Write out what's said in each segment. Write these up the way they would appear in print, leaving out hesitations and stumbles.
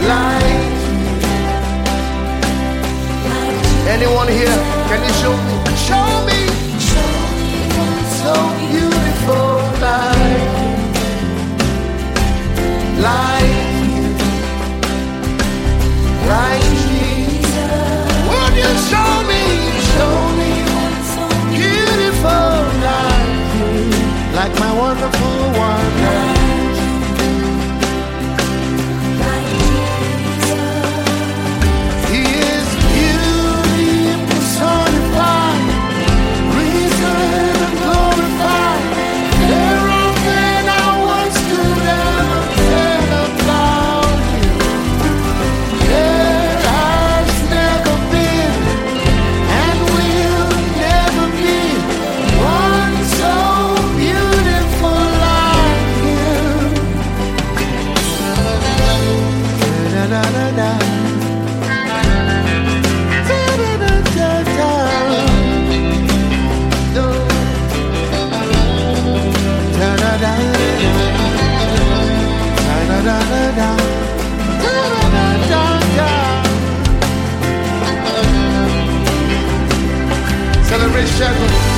like anyone here? Can you show me? Show me so beautiful like Jesus. Would you show me beautiful like my wonderful wonder? He is beauty personified, reason and glorified. Fairer than I once could ever tell about you. There has never been and will never be one so beautiful like him. Da da da da. Celebration.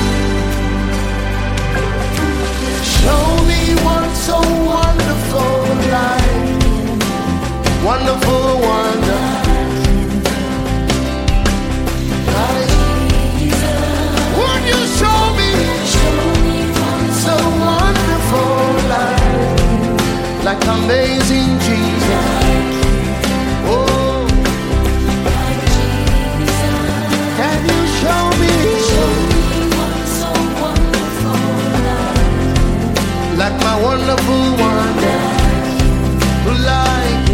Show me one so wonderful life, wonderful wonder. Would you show me one so wonderful life, like amazing Jesus? Oh, can you show me one so wonderful life, like my wonderful wonder, like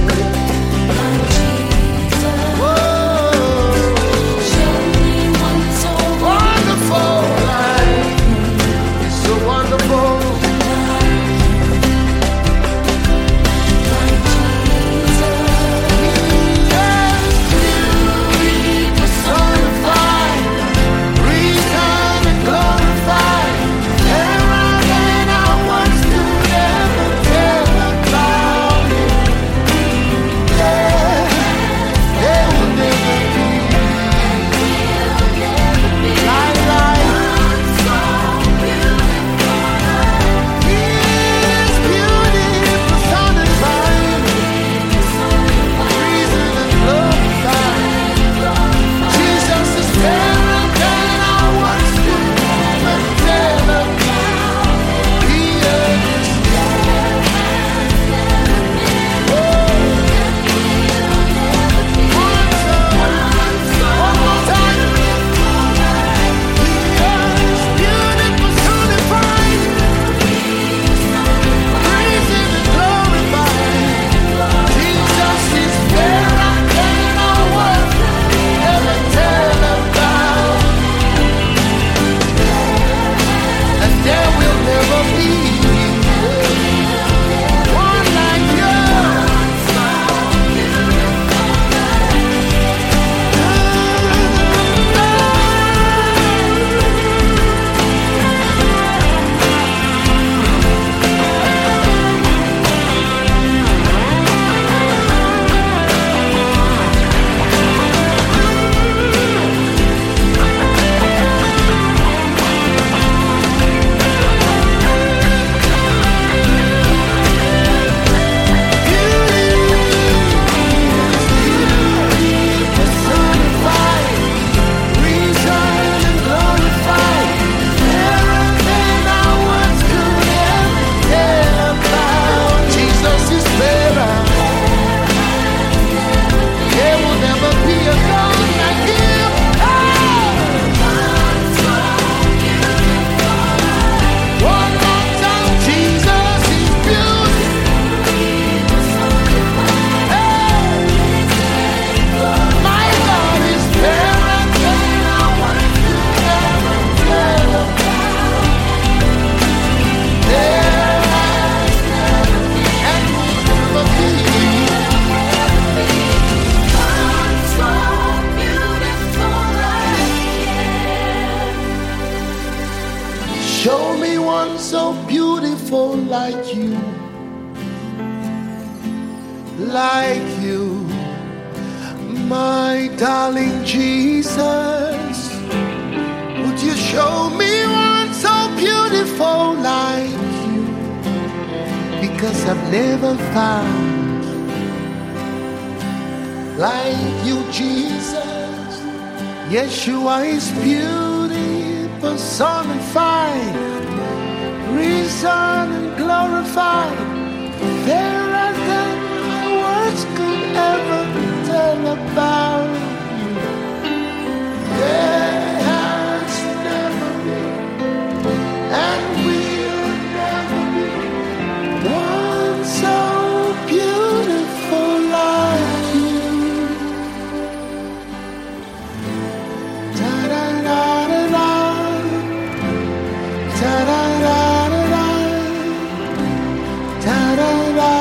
like you, like you. my darling Jesus, would you show me one so beautiful like you? Because I've never found like you, Jesus. Yeshua is beauty, personified, risen and glorified, fairer than my words could ever tell about you. There has never been and will never be one so beautiful like you. Ta-da-da-da-da, ta-da-da-da-da, ta-da-da.